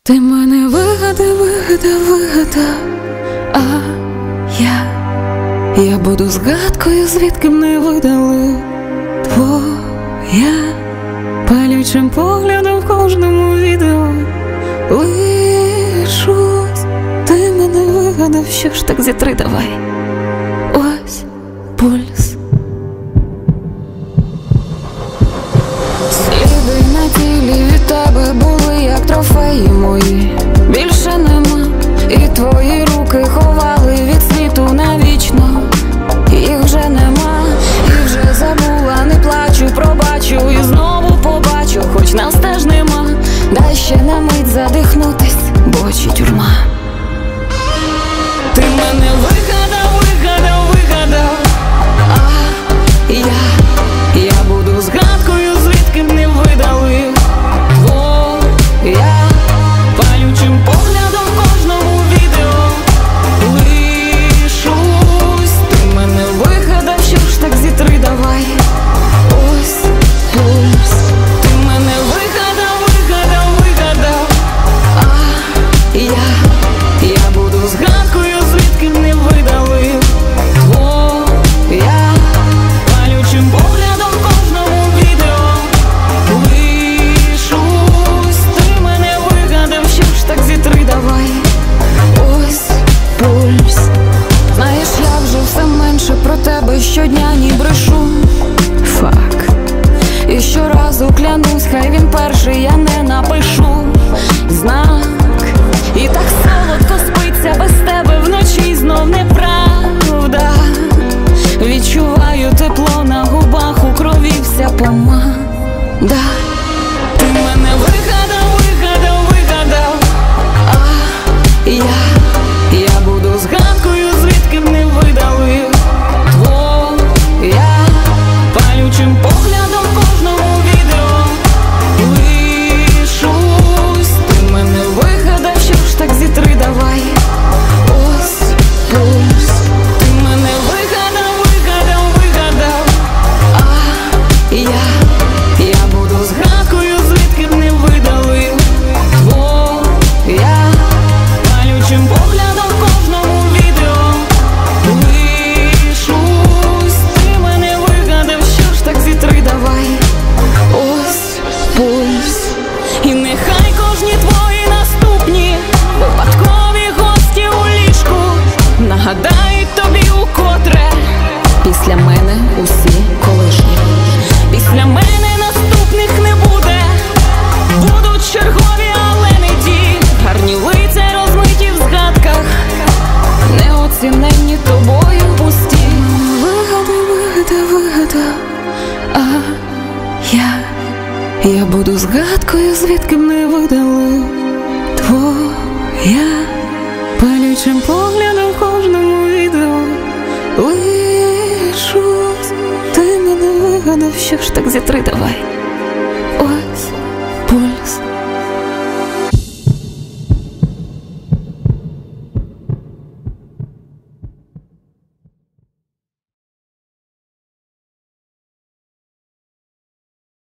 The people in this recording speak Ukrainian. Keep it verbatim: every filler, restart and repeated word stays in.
Ти мене вигадав, вигадав, вигадав, а я Я буду згадкою, звідки мене видали твоя, палючим поглядом в кожному відео лишусь. Ти мене вигадав, що ж так зітри давай. Ось пульс. Сліди на тілі від тебе були, як трофеї мої. Більше нема, і твої руки ховали від світу навічно. Їх вже нема, і вже забула, не плачу, пробачу і знову побачу, хоч нас теж нема. Дай ще на мить задихнутись, бо очі тюрма. Ти мене вигадав, вигадав, вигадав, а я Я буду згадкою, звідки мене видали твоя, палючим поглядом в кожному відео лишусь. Ти мене вигадав, що ж так зітри давай. Ось пульс. Ти мене вигадав, вигадав, вигадав, а я Я буду згадкою, звідки мене видали твоя, палючим поглядом в кожному відео лишусь. Ти мене вигадав, що ж так зітри давай. Ось пульс. Знаєш, я вже все менше про тебе щодня ні брешу. Фак. І щоразу клянусь, хай він перший, я не напишу знак. І так солодко спиться без тебе вночі, знов неправда. Відчуваю тепло на губах, у крові вся помада. Ти мене вигадав, вигадав, вигадав, а я Я буду згадкою, звідки мене видали твоя, палючим поглядом в кожному відео лишусь. Ти мене вигадав, що ж так зітри давай. Ось пульс. Ти мене вигадав, вигадав, вигадав, а я Я буду згадкою, звідки мене видали твоя, палючим поглядом в кожному відео лишусь. Ти мене вигадав, що ж так зітри давай. Ось пульс. І нехай кожні твої наступні випадкові гості у ліжку нагадають тобі укотре: після мене усі колишні. Після мене наступних не буде. Будуть чергові, але не ті. Гарні лиця розмиті в згадках, неоціненні тобою пусті. Вигадав, вигадав, вигадав, а я Я буду згадкою, звідки мене видали твоя, палючим поглядом в кожному відео лишусь. Ти мене вигадав, що ж так зітри давай.